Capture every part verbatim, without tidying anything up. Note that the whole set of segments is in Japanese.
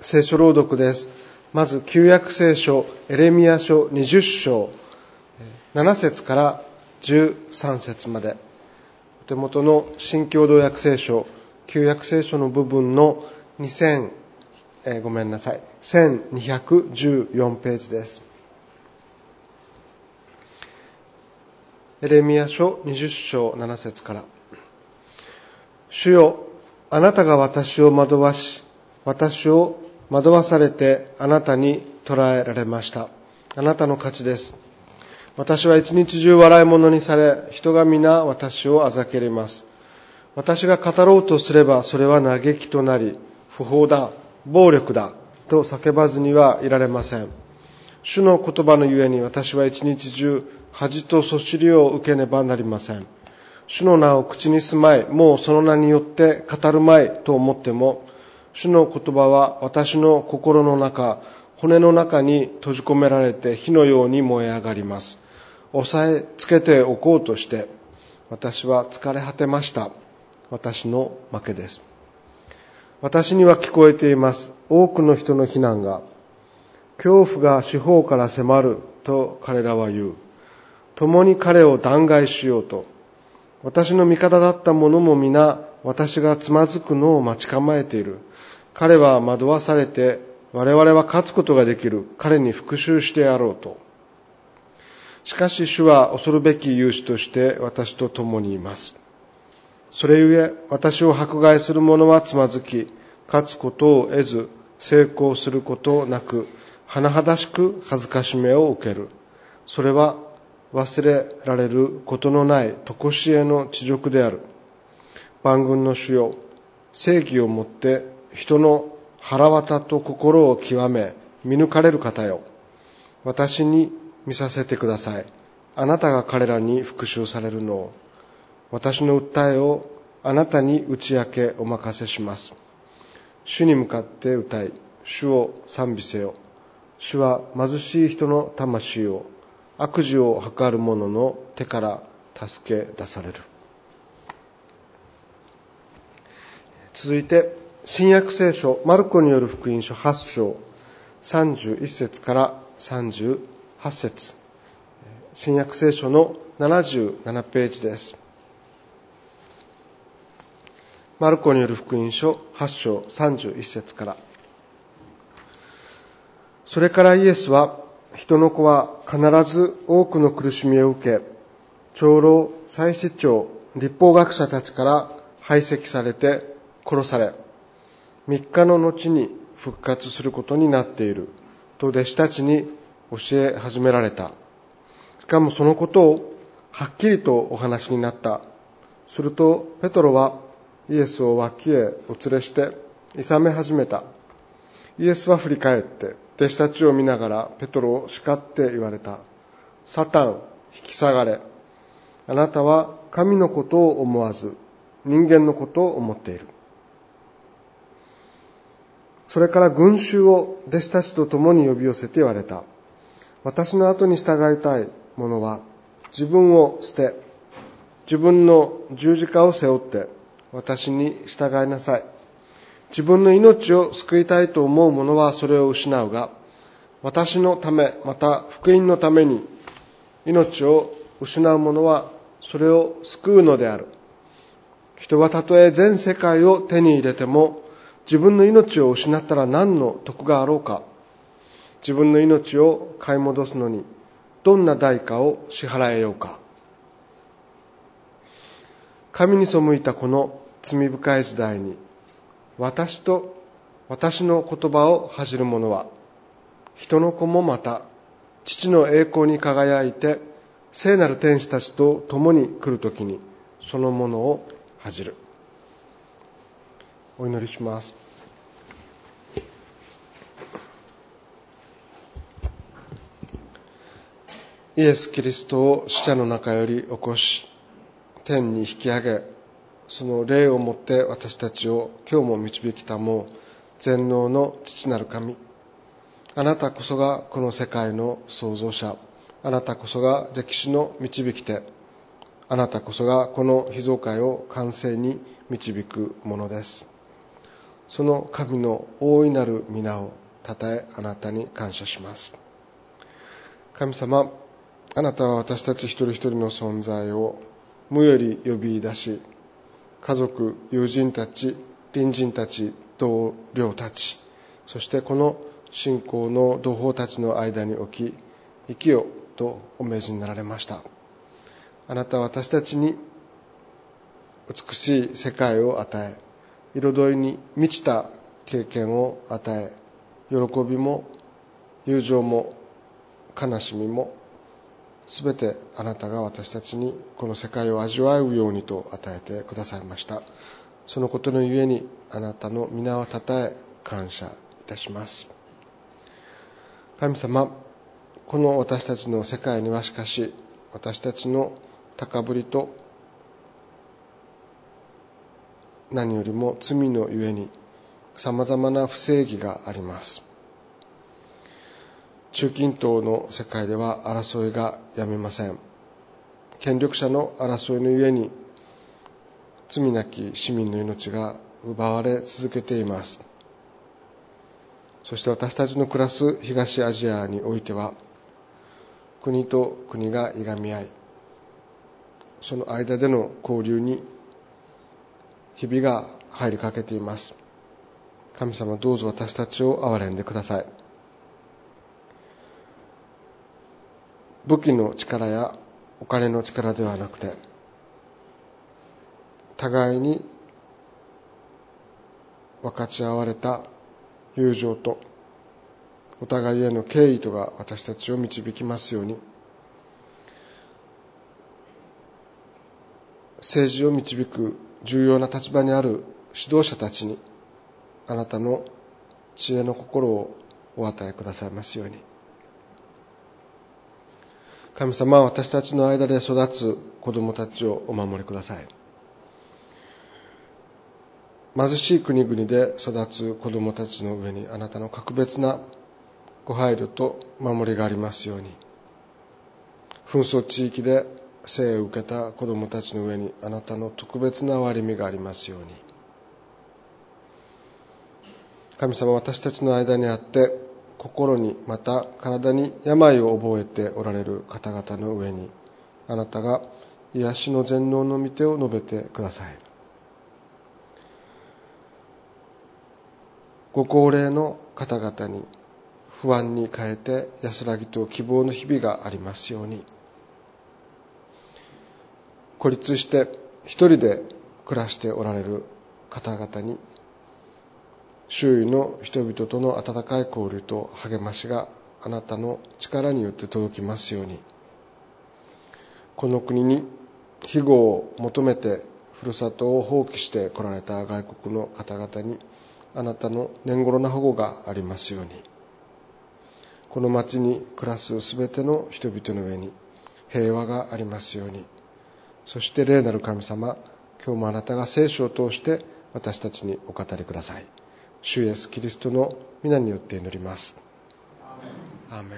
聖書朗読です。まず旧約聖書エレミヤ書にじゅっ章なな節からじゅうさん節まで、お手元の新共同訳聖書旧約聖書の部分のにせん、えー、ごめんなさいせんにひゃくじゅうよんページです。エレミヤ書にじゅっ章なな節から。主よ、あなたが私を惑わし、私を惑わされてあなたに捕らえられました。あなたの勝ちです。私は一日中笑い者にされ、人が皆私をあざけります。私が語ろうとすればそれは嘆きとなり、不法だ、暴力だと叫ばずにはいられません。主の言葉のゆえに私は一日中恥とそしりを受けねばなりません。主の名を口にすまい、もうその名によって語るまいと思っても、主の言葉は私の心の中、骨の中に閉じ込められて火のように燃え上がります。押さえつけておこうとして、私は疲れ果てました。私の負けです。私には聞こえています。多くの人の非難が、恐怖が四方から迫ると彼らは言う。共に彼を弾劾しようと。私の味方だった者も皆、私がつまずくのを待ち構えている。彼は惑わされて、我々は勝つことができる。彼に復讐してやろうと。しかし主は恐るべき勇士として私と共にいます。それゆえ、私を迫害する者はつまずき、勝つことを得ず、成功することなく、甚だしく恥ずかしめを受ける。それは忘れられることのない常しえの恥辱である。万軍の主よ、正義をもって人の腹渡と心を極め見抜かれる方よ、私に見させてください。あなたが彼らに復讐されるのを、私の訴えをあなたに打ち明けお任せします。主に向かって歌い、主を賛美せよ。主は貧しい人の魂を、悪事を図る者の手から助け出される。続いて新約聖書マルコによる福音書はち章さんじゅういち節からさんじゅうはち節、新約聖書のななじゅうななページです。マルコによる福音書はち章さんじゅういち節から。それからイエスは、人の子は必ず多くの苦しみを受け、長老、祭司長、律法学者たちから排斥されて殺され、三日の後に復活することになっていると弟子たちに教え始められた。しかもそのことをはっきりとお話になった。するとペトロはイエスを脇へお連れしていさめ始めた。イエスは振り返って弟子たちを見ながらペトロを叱って言われた。サタン、引き下がれ。あなたは神のことを思わず人間のことを思っている。それから群衆を弟子たちと共に呼び寄せて言われた。私の後に従いたい者は自分を捨て、自分の十字架を背負って私に従いなさい。自分の命を救いたいと思う者はそれを失うが、私のため、また福音のために命を失う者はそれを救うのである。人はたとえ全世界を手に入れても、自分の命を失ったら何の得があろうか。自分の命を買い戻すのにどんな代価を支払えようか。神に背いたこの罪深い時代に、私と私の言葉を恥じる者は、人の子もまた父の栄光に輝いて聖なる天使たちと共に来るときにそのものを恥じる。お祈りします。イエス・キリストを死者の中より起こし、天に引き上げ、その霊をもって私たちを今日も導きたもう全能の父なる神、あなたこそがこの世界の創造者、あなたこそが歴史の導き手、あなたこそがこの被造界を完成に導くものです。 その神の大いなる皆をたたえ、あなたに感謝します。神様、あなたは私たち一人一人の存在を無より呼び出し、家族、友人たち、隣人たち、同僚たち、そしてこの信仰の同胞たちの間に置き、生きよとお命じになられました。あなたは私たちに美しい世界を与え、彩りに満ちた経験を与え、喜びも友情も悲しみもすべてあなたが私たちにこの世界を味わうようにと与えてくださいました。そのことのゆえにあなたの皆をたたえ感謝いたします。神様、この私たちの世界にはしかし、私たちの高ぶりと何よりも罪のゆえにさまざまな不正義があります。中近東の世界では争いがやめません。権力者の争いのゆえに罪なき市民の命が奪われ続けています。そして私たちの暮らす東アジアにおいては、国と国がいがみ合い、その間での交流にひびが入りかけています。神様、どうぞ私たちを憐れんでください。武器の力やお金の力ではなくて、互いに分かち合われた友情とお互いへの敬意とが私たちを導きますように、政治を導く重要な立場にある指導者たちにあなたの知恵の心をお与えくださいますように。神様は私たちの間で育つ子供たちをお守りください。貧しい国々で育つ子供たちの上にあなたの格別なご配慮と守りがありますように、紛争地域で生を受けた子供たちの上にあなたの特別な憐れみがありますように。神様、私たちの間にあって心にまた体に病を覚えておられる方々の上にあなたが癒しの全能の御手を述べてください。ご高齢の方々に不安に変えて安らぎと希望の日々がありますように、孤立して一人で暮らしておられる方々に周囲の人々との温かい交流と励ましがあなたの力によって届きますように、この国に庇護を求めてふるさとを放棄して来られた外国の方々にあなたの年頃な保護がありますように、この町に暮らすすべての人々の上に平和がありますように。そして霊なる神様、今日もあなたが聖書を通して私たちにお語りください。主イエスキリストの皆によって祈ります。アーメン。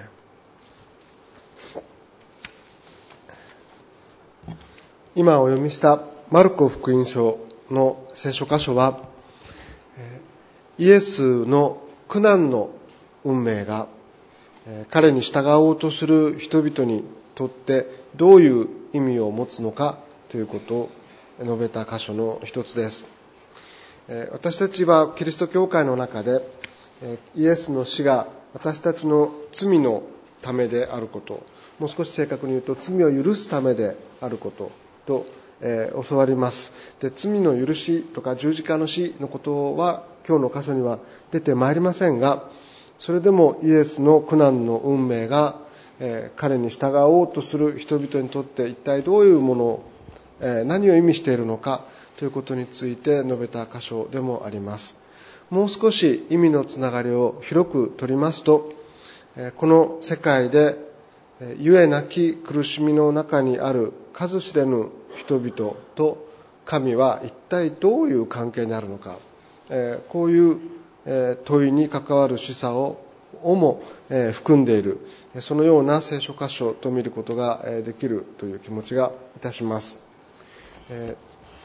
今お読みしたマルコ福音書の聖書箇所は、イエスの苦難の運命が彼に従おうとする人々にとってどういう意味を持つのかということを述べた箇所の一つです。私たちはキリスト教会の中でイエスの死が私たちの罪のためであること、もう少し正確に言うと罪を許すためであることと、えー、教わります。で、罪の許しとか十字架の死のことは今日の箇所には出てまいりませんが、それでもイエスの苦難の運命が、えー、彼に従おうとする人々にとって一体どういうものを、えー、何を意味しているのかということについて述べた箇所でもあります。もう少し意味のつながりを広く取りますと、この世界でゆえなき苦しみの中にある数知れぬ人々と神は一体どういう関係にあるのか、こういう問いに関わる示唆をも含んでいる、そのような聖書箇所と見ることができるという気持ちがいたします。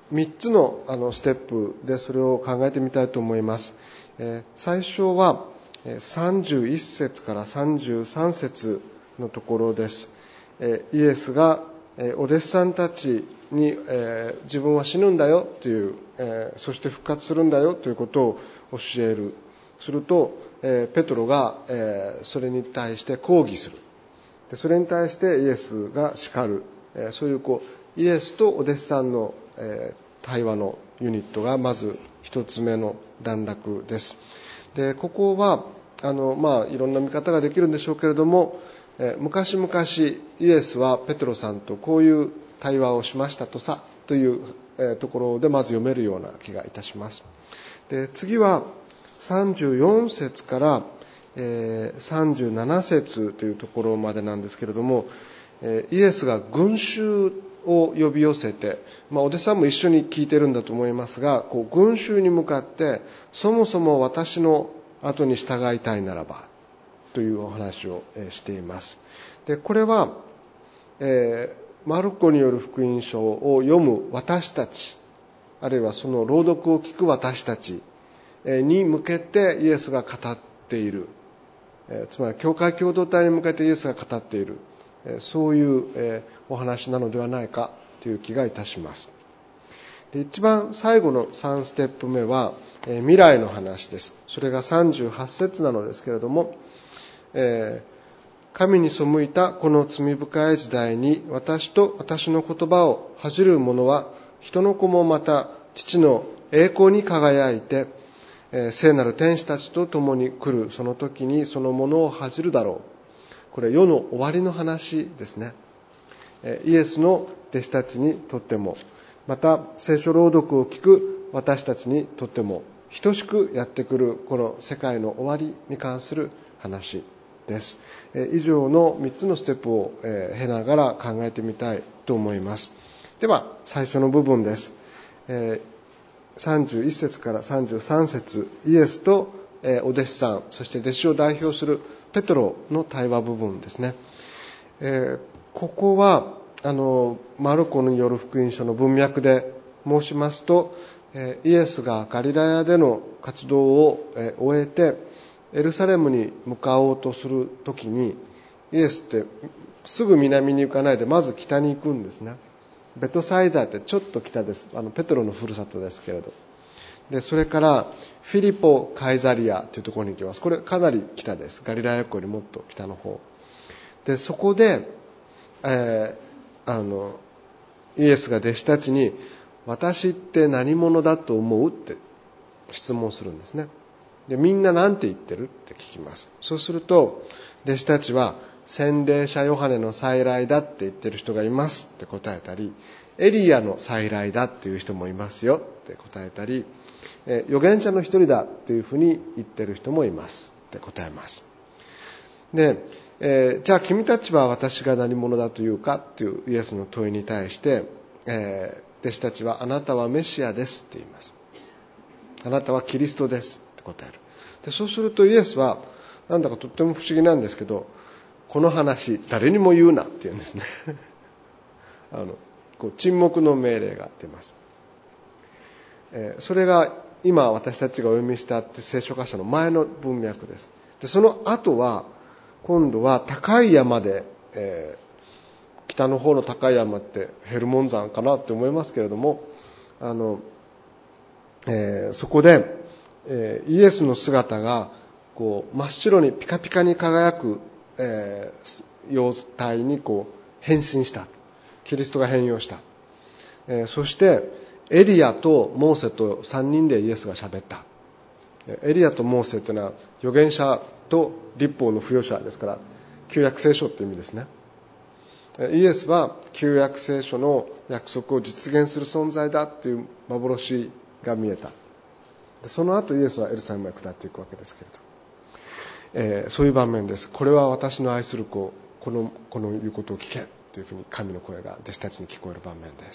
みっつのあのステップでそれを考えてみたいと思います。最初はさんじゅういっ節からさんじゅうさん節のところです。イエスがお弟子さんたちに自分は死ぬんだよという、そして復活するんだよということを教える。するとペトロがそれに対して抗議する。それに対してイエスが叱る。そういうこうイエスとお弟子さんの対話のユニットがまず一つ目の段落です。でここはあの、まあ、いろんな見方ができるんでしょうけれども、え昔々イエスはペトロさんとこういう対話をしましたとさという、えところでまず読めるような気がいたします。で次はさんじゅうよん節から、えー、さんじゅうなな節というところまでなんですけれども、えイエスが群衆を呼び寄せて、まあ、お弟子さんも一緒に聞いてるんだと思いますが、こう群衆に向かってそもそも私の後に従いたいならばというお話をしています。でこれは、えー、マルコによる福音書を読む私たち、あるいはその朗読を聞く私たちに向けてイエスが語っている、えー、つまり教会共同体に向けてイエスが語っている、えー、そういう、えー、お話なのではないかという気がいたします。で一番最後のさんステップ目は、えー、未来の話です。それがさんじゅうはち節なのですけれども、えー、神に背いたこの罪深い時代に私と私の言葉を恥じる者は人の子もまた父の栄光に輝いて、えー、聖なる天使たちと共に来るその時にそのものを恥じるだろう。これ世の終わりの話ですね。えー、イエスの弟子たちにとっても、また聖書朗読を聞く私たちにとっても等しくやってくるこの世界の終わりに関する話です。以上のみっつのステップを経ながら考えてみたいと思います。では最初の部分です。さんじゅういっ節からさんじゅうさん節、イエスとお弟子さん、そして弟子を代表するペトロの対話部分ですね。ここはあのマルコによる福音書の文脈で申しますと、イエスがガリラヤでの活動を終えてエルサレムに向かおうとするときに、イエスってすぐ南に行かないでまず北に行くんですね。ベトサイダってちょっと北です。あのペトロのふるさとですけれど、でそれからフィリポ・カイザリアというところに行きます。これかなり北です。ガリラヤ湖よりもっと北の方で、そこで、えーあのイエスが弟子たちに私って何者だと思うって質問するんですね。でみんな何て言ってるって聞きます。そうすると弟子たちは洗礼者ヨハネの再来だって言ってる人がいますって答えたり、エリアの再来だっていう人もいますよって答えたり、え預言者の一人だっていうふうに言ってる人もいますって答えます。でえー、じゃあ君たちは私が何者だというかというイエスの問いに対して、えー、弟子たちはあなたはメシアですって言います。あなたはキリストですって答える。でそうするとイエスはなんだかとっても不思議なんですけど、この話誰にも言うなって言うんですねあのこう沈黙の命令が出ます。えー、それが今私たちがお読みしたって聖書箇所の前の文脈です。でその後は今度は高い山で、えー、北の方の高い山ってヘルモン山かなって思いますけれども、あの、えー、そこで、えー、イエスの姿がこう真っ白にピカピカに輝く、えー、様態にこう変身した。キリストが変容した。えー、そしてエリアとモーセとさんにんでイエスが喋った。エリアとモーセというのは預言者と律法の付与者ですから、旧約聖書という意味ですね。イエスは旧約聖書の約束を実現する存在だという幻が見えた。その後イエスはエルサレムへ下っていくわけですけれど、えー、そういう場面です。これは私の愛する子、このこの言うことを聞けというふうに神の声が弟子たちに聞こえる場面です。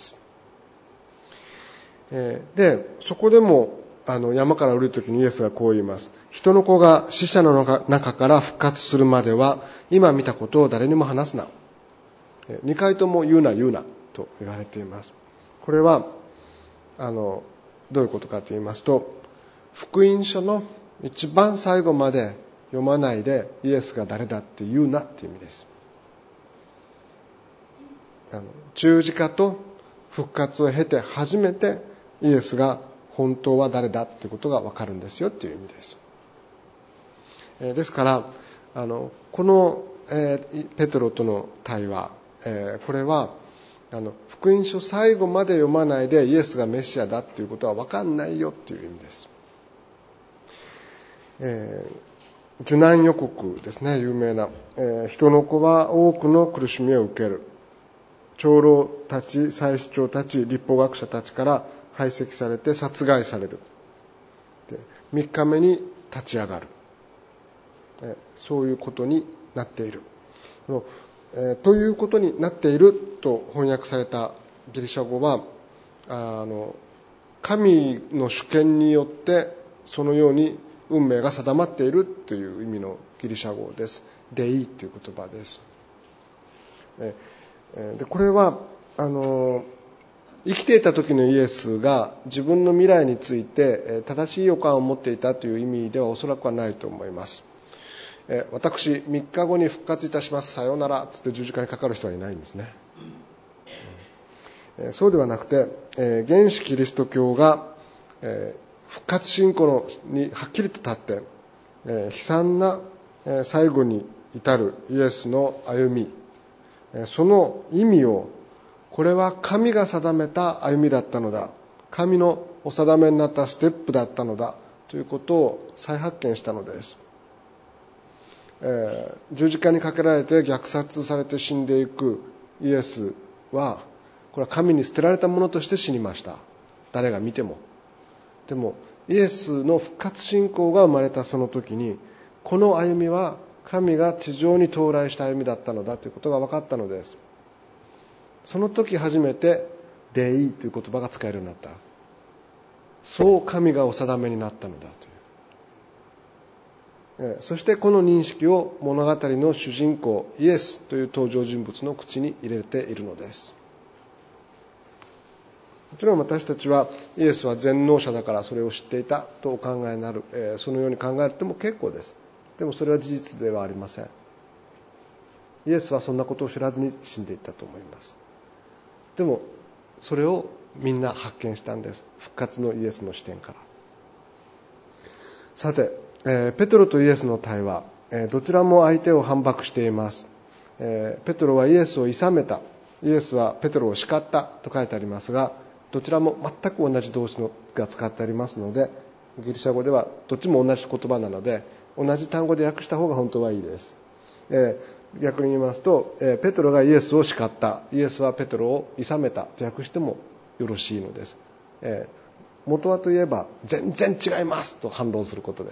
えー、でそこでもあの山から降りるときにイエスがこう言います。人の子が死者の中から復活するまでは今見たことを誰にも話すな。にかいとも言うな言うなと言われています。これはあのどういうことかと言いますと、福音書の一番最後まで読まないでイエスが誰だって言うなっていう意味です。あの十字架と復活を経て初めてイエスが本当は誰だっていうことが分かるんですよっていう意味です。えー、ですからあのこの、えー、ペテロとの対話、えー、これはあの福音書最後まで読まないでイエスがメシアだっていうことは分かんないよっていう意味です。えー、受難予告ですね、有名な、えー、人の子は多くの苦しみを受ける、長老たち、祭司長たち、律法学者たちから排斥されて殺害される。で、みっかめに立ち上がる。えそういうことになっている。えー、ということになっていると翻訳されたギリシャ語は、あの神の主権によってそのように運命が定まっているという意味のギリシャ語です。デイという言葉です。えー、でこれはあの生きていた時のイエスが自分の未来について正しい予感を持っていたという意味ではおそらくはないと思います。私みっかごに復活いたします、さようならつって十字架にかかる人はいないんですね。そうではなくて、原始キリスト教が復活信仰にはっきりと立って悲惨な最後に至るイエスの歩み、その意味を、これは神が定めた歩みだったのだ、神のお定めになったステップだったのだということを再発見したのです。えー、十字架にかけられて虐殺されて死んでいくイエスは、これは神に捨てられたものとして死にました。誰が見ても。でもイエスの復活信仰が生まれたその時に、この歩みは神が地上に到来した歩みだったのだということが分かったのです。その時初めてデイという言葉が使えるようになった。そう神がお定めになったのだという。そしてこの認識を物語の主人公イエスという登場人物の口に入れているのです。もちろん私たちはイエスは全能者だからそれを知っていたとお考えになる、そのように考えても結構です。でもそれは事実ではありません。イエスはそんなことを知らずに死んでいったと思います。でもそれをみんな発見したんです。復活のイエスの視点から。さて、えー、ペテロとイエスの対話、えー、どちらも相手を反駁しています。えー、ペテロはイエスを諌めた、イエスはペテロを叱ったと書いてありますが、どちらも全く同じ動詞のが使ってありますので、ギリシャ語ではどっちも同じ言葉なので同じ単語で訳した方が本当はいいです。えー、逆に言いますと、えー、ペテロがイエスを叱った、イエスはペテロを諌めたと訳してもよろしいのです。えー、元はといえば全然違いますと反論することです。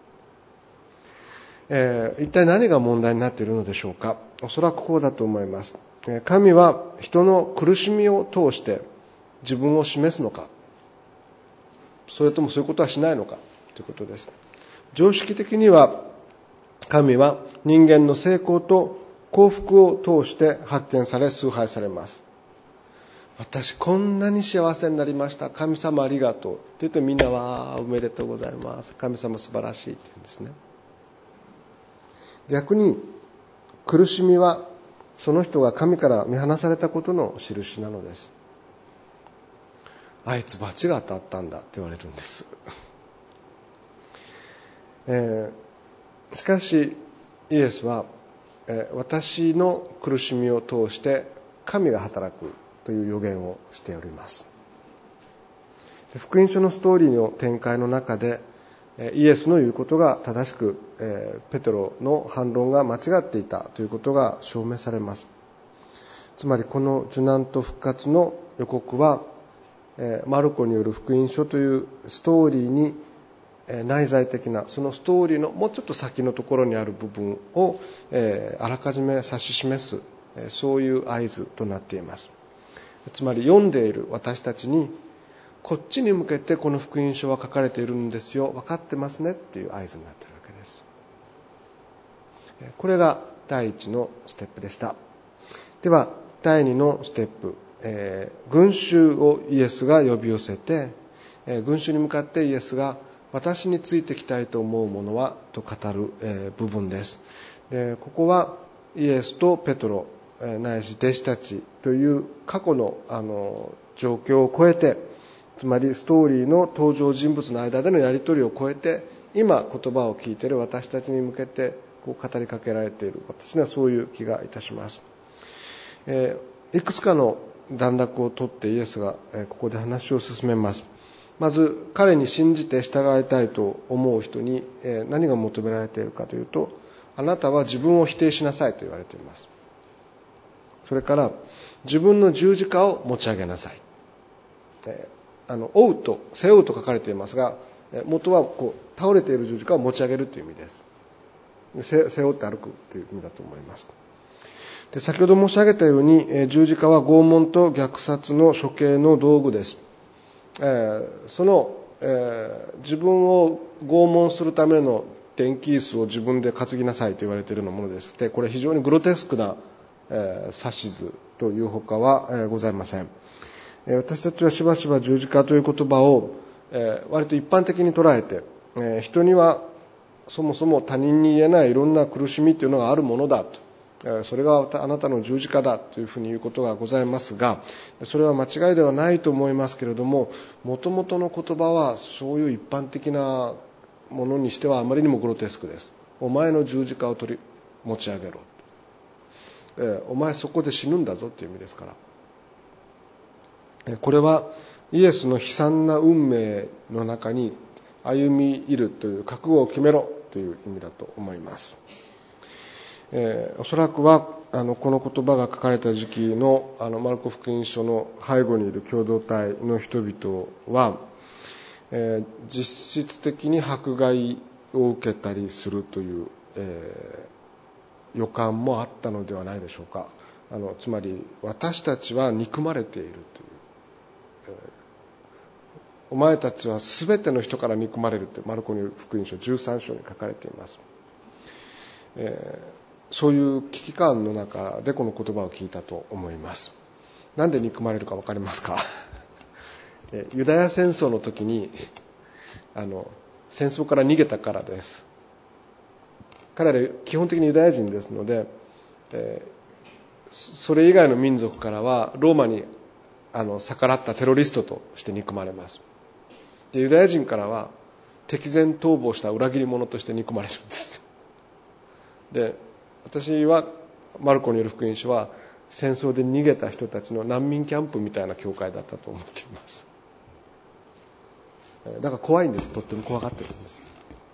えー、一体何が問題になっているのでしょうか。おそらくこうだと思います。神は人の苦しみを通して自分を示すのか、それともそういうことはしないのかということです。常識的には神は人間の成功と幸福を通して発見され崇拝されます。私こんなに幸せになりました、神様ありがとうって言うと、みんなはおめでとうございます、神様素晴らしいって言うんですね。逆に苦しみはその人が神から見放されたことの印なのです。あいつ罰が当たったんだって言われるんです、えー、しかしイエスは、えー、私の苦しみを通して神が働くという予言をしております。福音書のストーリーの展開の中でイエスの言うことが正しく、えー、ペテロの反論が間違っていたということが証明されます。つまりこの受難と復活の予告は、えー、マルコによる福音書というストーリーに、えー、内在的なそのストーリーのもうちょっと先のところにある部分を、えー、あらかじめ指し示す、えー、そういう合図となっています。つまり読んでいる私たちに、こっちに向けてこの福音書は書かれているんですよ、分かってますねっていう合図になっているわけです。これが第一のステップでした。では第二のステップ、 えー、群衆をイエスが呼び寄せて、えー、群衆に向かってイエスが私についてきたいと思うものはと語る、えー、部分です。で、ここはイエスとペトロ、えー、ないし弟子たちという過去の、あの状況を超えて、つまりストーリーの登場人物の間でのやり取りを超えて、今言葉を聞いている私たちに向けてこう語りかけられている、私にはそういう気がいたします。えー、いくつかの段落をとってイエスが、えー、ここで話を進めます。まず彼に信じて従いたいと思う人に、えー、何が求められているかというと、あなたは自分を否定しなさいと言われています。それから自分の十字架を持ち上げなさい。えーあの負うと背負うと書かれていますが、元はこう倒れている十字架を持ち上げるという意味です。背負って歩くという意味だと思います。で、先ほど申し上げたように、十字架は拷問と虐殺の処刑の道具です。えー、その、えー、自分を拷問するための電気椅子を自分で担ぎなさいと言われているようなものです。で、これ非常にグロテスクな、えー、指図というほかは、えー、ございません。私たちはしばしば十字架という言葉を割と一般的に捉えて、人にはそもそも他人に言えないいろんな苦しみというのがあるものだと、それがあなたの十字架だというふうに言うことがございますが、それは間違いではないと思いますけれども、もともとの言葉はそういう一般的なものにしてはあまりにもグロテスクです。お前の十字架を取り持ち上げろ、お前そこで死ぬんだぞという意味ですから。これはイエスの悲惨な運命の中に歩み入るという覚悟を決めろという意味だと思います。えー、おそらくはあのこの言葉が書かれた時期のあのマルコ福音書の背後にいる共同体の人々は、えー、実質的に迫害を受けたりするという、えー、予感もあったのではないでしょうか。あのつまり私たちは憎まれているという、お前たちはすべての人から憎まれるってマルコの福音書じゅうさん章に書かれています。えー、そういう危機感の中でこの言葉を聞いたと思います。なんで憎まれるか分かりますか？ユダヤ戦争の時にあの戦争から逃げたからです。彼ら基本的にユダヤ人ですので、えー、それ以外の民族からはローマにあの逆らったテロリストとして憎まれます。で、ユダヤ人からは敵前逃亡した裏切り者として憎まれるんです。で、私はマルコによる福音書は戦争で逃げた人たちの難民キャンプみたいな教会だったと思っています。だから怖いんです。とっても怖がってるんです。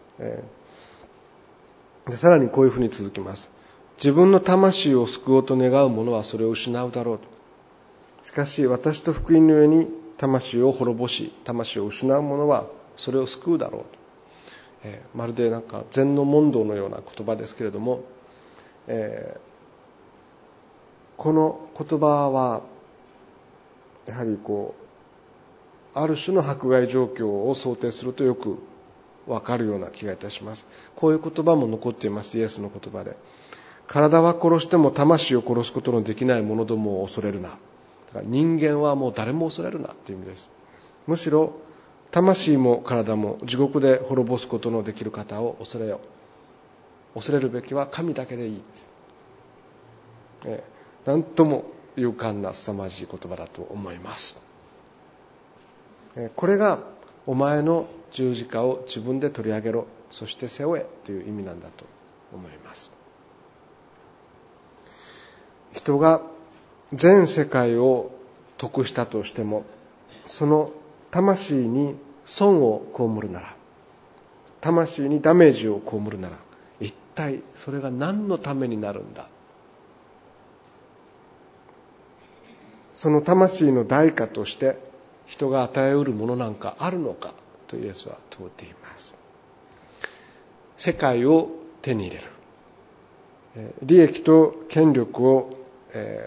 で、さらにこういうふうに続きます。自分の魂を救おうと願う者はそれを失うだろうと。しかし私と福音の上に魂を滅ぼし魂を失う者はそれを救うだろうと、えー、まるでなんか禅の問答のような言葉ですけれども、えー、この言葉はやはりこうある種の迫害状況を想定するとよくわかるような気がいたします。こういう言葉も残っています。イエスの言葉で、体は殺しても魂を殺すことのできない者どもを恐れるな。だから人間はもう誰も恐れるなという意味です。むしろ魂も体も地獄で滅ぼすことのできる方を恐れよう。恐れるべきは神だけでいい。えー、なんとも勇敢な凄まじい言葉だと思います。えー、これがお前の十字架を自分で取り上げろ、そして背負えという意味なんだと思います。人が全世界を得したとしても、その魂に損を被るなら、魂にダメージを被るなら、一体それが何のためになるんだ。その魂の代価として人が与えうるものなんかあるのかとイエスは問うています。世界を手に入れる、利益と権力を、え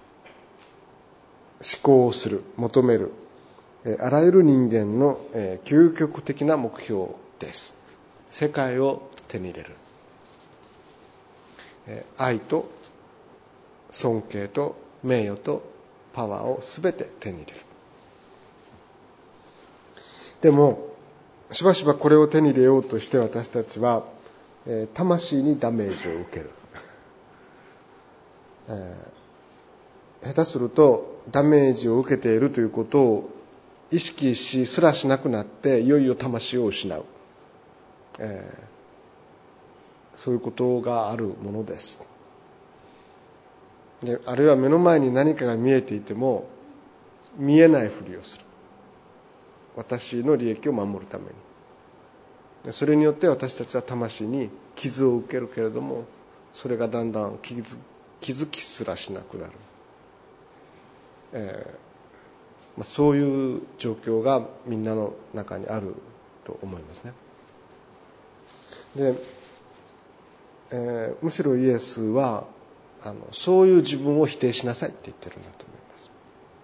ー、思考する、求める、あらゆる人間の究極的な目標です。世界を手に入れる。愛と尊敬と名誉とパワーをすべて手に入れる。でもしばしばこれを手に入れようとして私たちは、えー、魂にダメージを受ける、えー、下手するとダメージを受けているということを意識しすらしなくなっていよいよ魂を失う、えー、そういうことがあるものです。で、あるいは目の前に何かが見えていても見えないふりをする。私の利益を守るために。それによって私たちは魂に傷を受けるけれども、それがだんだん気づ、気づきすらしなくなる、えーまあ、そういう状況がみんなの中にあると思いますね。で、えー、むしろイエスはあのそういう自分を否定しなさいって言ってるんだと思います。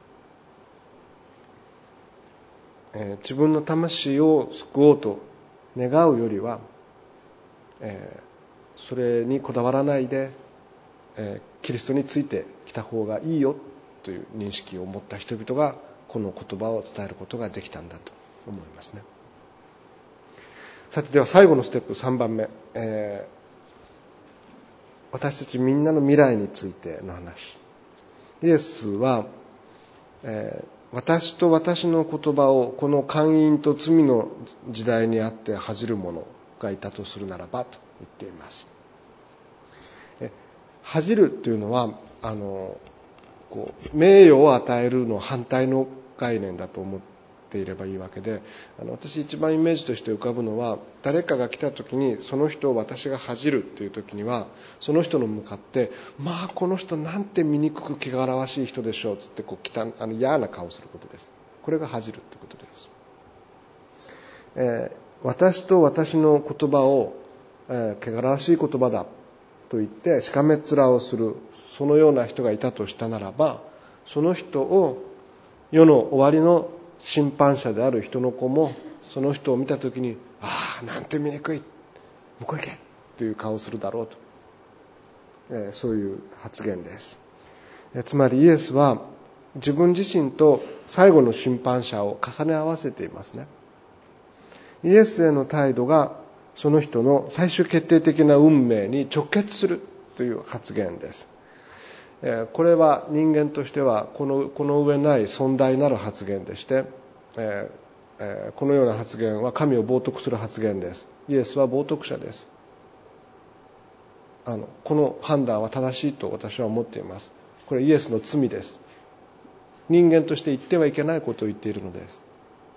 えー、自分の魂を救おうと願うよりは、えー、それにこだわらないで、えー、キリストについてきた方がいいよという認識を持った人々がこの言葉を伝えることができたんだと思いますね。さて、では最後のステップさんばんめ、えー、私たちみんなの未来についての話。イエスは、えー私と私の言葉をこの姦淫と罪の時代にあって恥じる者がいたとするならばと言っています。え恥じるというのはあのこう名誉を与えるの反対の概念だと思っていればいいわけで、あの私一番イメージとして浮かぶのは、誰かが来た時にその人を私が恥じるという時には、その人の向かって、まあこの人なんて醜く汚らわしい人でしょうつってこう汚あの嫌な顔をすることです。これが恥じるということです。えー、私と私の言葉を、えー、汚らわしい言葉だと言ってしかめっ面をする、そのような人がいたとしたならば、その人を世の終わりの審判者である人の子もその人を見たときに、ああなんて醜い、向こう行けという顔をするだろうと、えー、そういう発言です。えー、つまりイエスは自分自身と最後の審判者を重ね合わせていますね。イエスへの態度がその人の最終決定的な運命に直結するという発言です。これは人間としてはこの、この上ない尊大なる発言でして、えー、このような発言は神を冒涜する発言です。イエスは冒涜者です。あのこの判断は正しいと私は思っています。これイエスの罪です。人間として言ってはいけないことを言っているのです。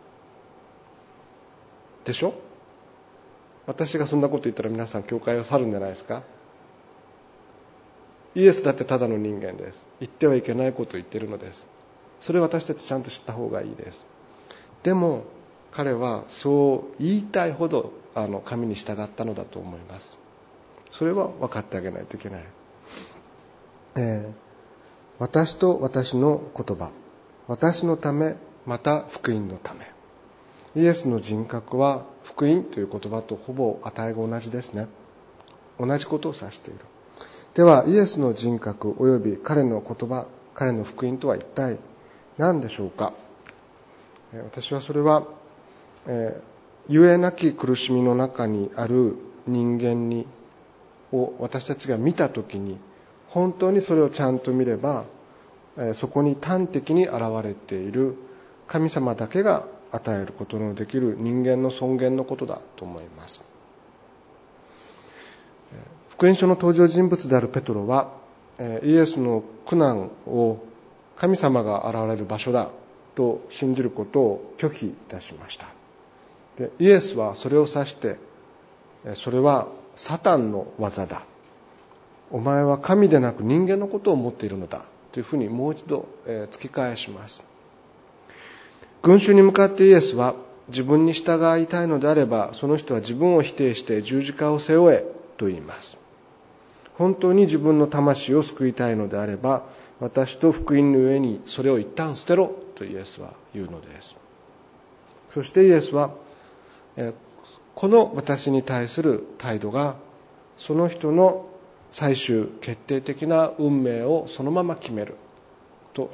でしょ？私がそんなこと言ったら皆さん教会を去るんじゃないですか？イエスだってただの人間です。言ってはいけないことを言っているのです。それを私たちちゃんと知った方がいいです。でも彼はそう言いたいほどあの神に従ったのだと思います。それは分かってあげないといけない。えー、私と私の言葉、私のため、また福音のため。イエスの人格は福音という言葉とほぼ値が同じですね。同じことを指している。ではイエスの人格および彼の言葉、彼の福音とは一体何でしょうか。私はそれは、えー、ゆえなき苦しみの中にある人間にを私たちが見たときに、本当にそれをちゃんと見れば、えー、そこに端的に現れている神様だけが与えることのできる人間の尊厳のことだと思います。福音書の登場人物であるペトロは、イエスの苦難を神様が現れる場所だと信じることを拒否いたしました。で、イエスはそれを指して、それはサタンの技だ。お前は神でなく人間のことを思っているのだというふうにもう一度突き返します。群衆に向かってイエスは、自分に従いたいのであればその人は自分を否定して十字架を背負えと言います。本当に自分の魂を救いたいのであれば、私と福音の上にそれを一旦捨てろとイエスは言うのです。そしてイエスは、この私に対する態度がその人の最終決定的な運命をそのまま決めると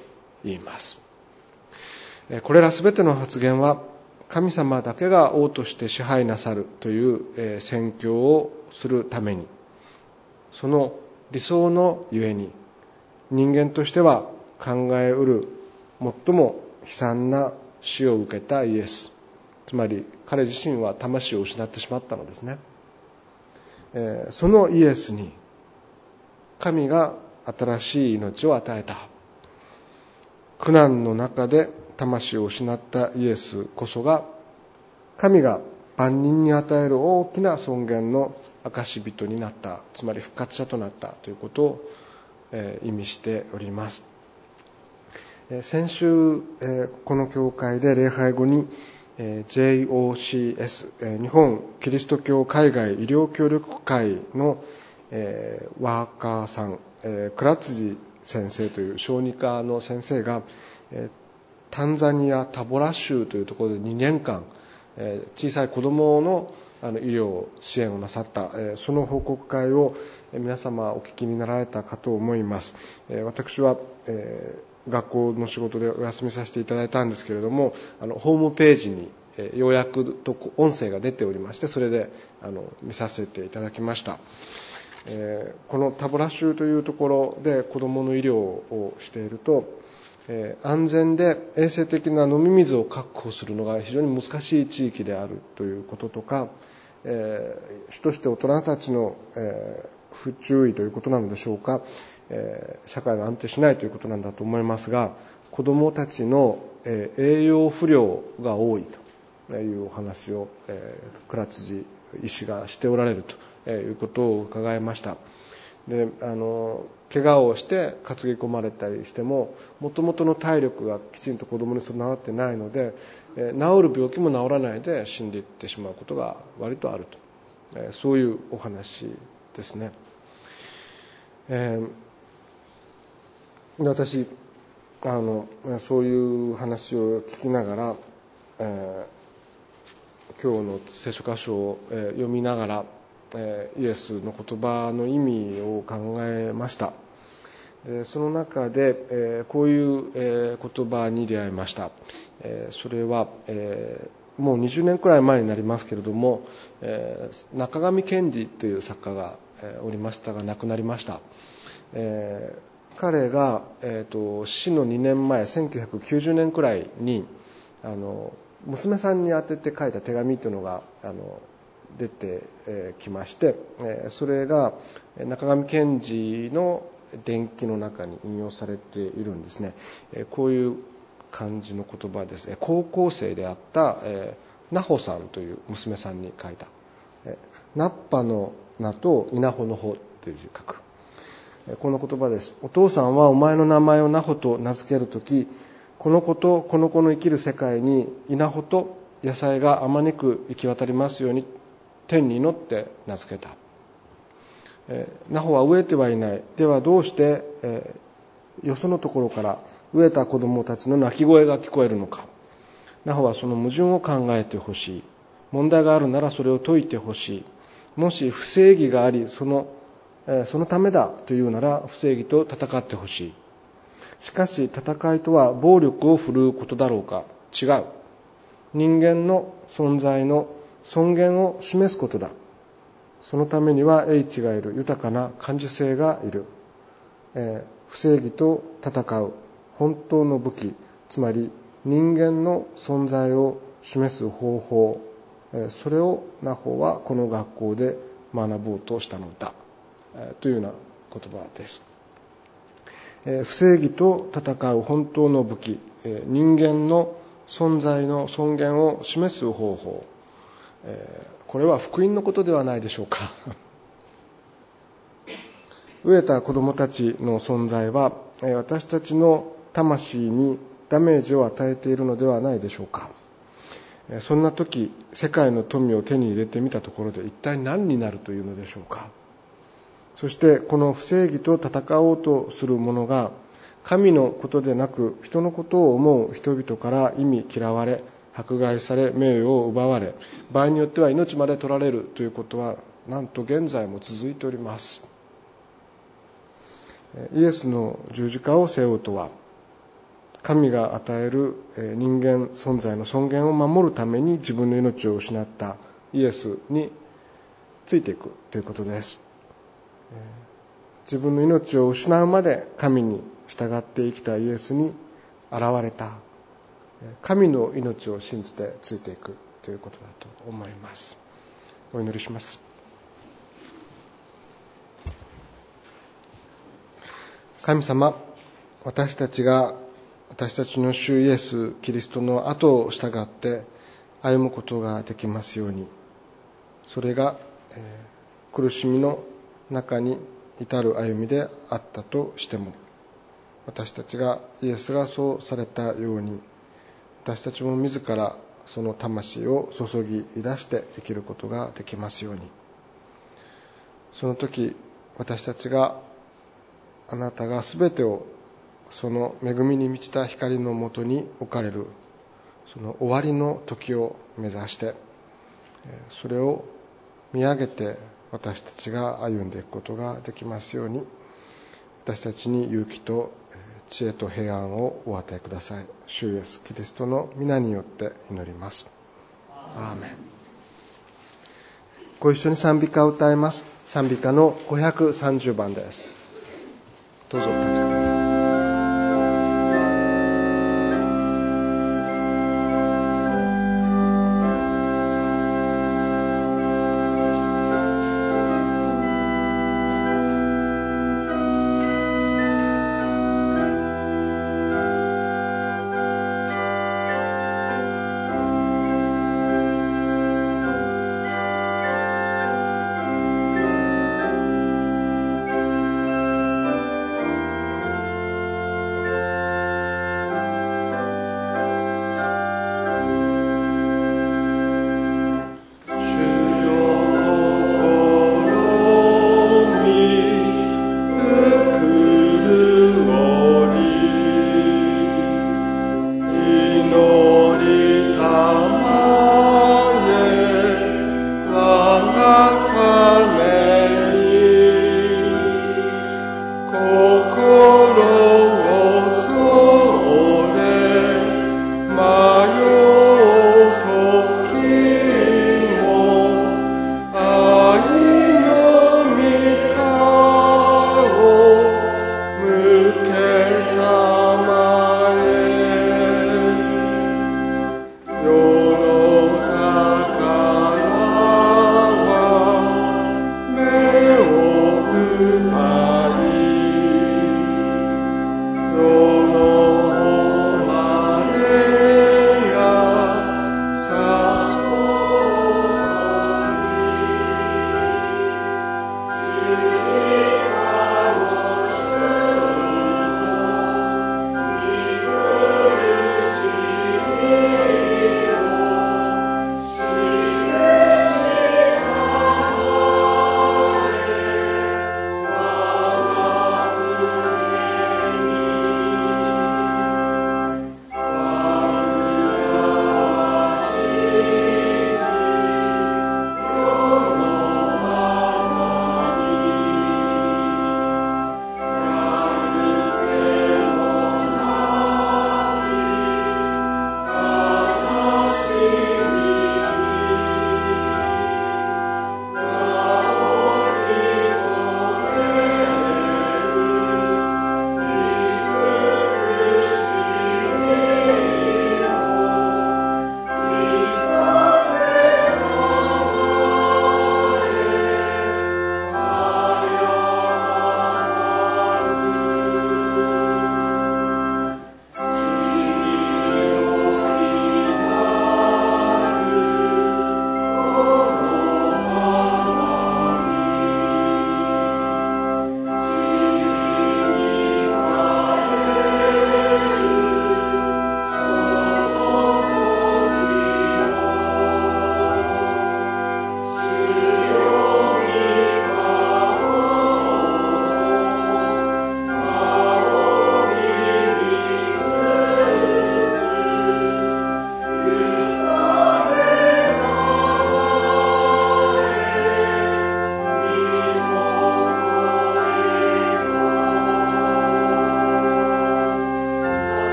言います。これらすべての発言は神様だけが王として支配なさるという宣教をするために、その理想のゆえに人間としては考えうる最も悲惨な死を受けたイエス、つまり彼自身は魂を失ってしまったのですね。そのイエスに神が新しい命を与えた。苦難の中で魂を失ったイエスこそが神が万人に与える大きな尊厳の証人になった、つまり復活者となったということを意味しております。先週この教会で礼拝後に ジェイオーシーエス 日本キリスト教海外医療協力会のワーカーさん、倉辻先生という小児科の先生がタンザニアタボラ州というところでにねんかん小さい子どもの医療支援をなさった、その報告会を皆様お聞きになられたかと思います。私は学校の仕事でお休みさせていただいたんですけれども、あのホームページに要約と音声が出ておりまして、それであの見させていただきました。えー、このタボラ州というところで子どもの医療をしていると、えー、安全で衛生的な飲み水を確保するのが非常に難しい地域であるということとか、えー、主として大人たちの、えー、不注意ということなのでしょうか、えー、社会が安定しないということなんだと思いますが、子どもたちの、えー、栄養不良が多いというお話を、えー、倉辻医師がしておられるということを伺いました。で、あの怪我をして担ぎ込まれたりしても、もともとの体力がきちんと子どもに備わってないので、えー、治る病気も治らないで死んでいってしまうことが割とあると、えー、そういうお話ですね。えー、私あのそういう話を聞きながら、えー、今日の聖書箇所を、えー、読みながら、えー、イエスの言葉の意味を考えました。でその中で、えー、こういう、えー、言葉に出会いました。えー、それは、えー、もうにじゅうねんくらい前になりますけれども、えー、中上健二という作家が、えー、おりましたが亡くなりました。えー、彼が、えーと、死のにねんまえせんきゅうひゃくきゅうじゅうねんくらいにあの娘さんに宛てて書いた手紙というのがあの出てきまして、それが中上健二の伝記の中に引用されているんですね。こういう感じの言葉です。高校生であったナホさんという娘さんに書いた。ナッパの名と稲穂の穂という字を書く。この言葉です。お父さんはお前の名前をナホと名付けるとき、この子とこの子の生きる世界に稲穂と野菜があまねく行き渡りますように天に祈って名付けた。えー、ナホは飢えてはいない。ではどうして、えー、よそのところから飢えた子供たちの泣き声が聞こえるのか。ナホはその矛盾を考えてほしい。問題があるならそれを解いてほしい。もし不正義があり、その、えー、そのためだというなら不正義と戦ってほしい。しかし戦いとは暴力を振るうことだろうか。違う。人間の存在の尊厳を示すことだ。そのためには英知がいる、豊かな感受性がいる、えー、不正義と戦う本当の武器、つまり人間の存在を示す方法、えー、それをナホはこの学校で学ぼうとしたのだ、えー、というような言葉です。えー、不正義と戦う本当の武器、えー、人間の存在の尊厳を示す方法、えー、これは福音のことではないでしょうか。飢えた子どもたちの存在は、えー、私たちの魂にダメージを与えているのではないでしょうか。えー、そんな時、世界の富を手に入れてみたところで一体何になるというのでしょうか。そしてこの不正義と戦おうとする者が神のことでなく人のことを思う人々から忌み嫌われ、迫害され、名誉を奪われ、場合によっては命まで取られるということはなんと現在も続いております。イエスの十字架を背負うとは、 神が与える人間存在の尊厳を守るために自分の命を失ったイエスについていくということです。自分の命を失うまで神に従って生きたイエスに現れた神の命を信じてついていくということだと思います。お祈りします。神様、私たちが私たちの主イエス・キリストの後を従って歩むことができますように、それが、えー、苦しみの中に至る歩みであったとしても、私たちがイエスがそうされたように、私たちも自らその魂を注ぎ出して生きることができますように。その時、私たちがあなたがすべてをその恵みに満ちた光のもとに置かれるその終わりの時を目指して、それを見上げて私たちが歩んでいくことができますように、私たちに勇気と知恵と平安をお与えください。主イエスキリストの皆によって祈ります。アーメン。ご一緒に賛美歌を歌います。賛美歌のごひゃくさんじゅうばんです。どうぞお立ちください。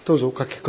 どうぞお書きください。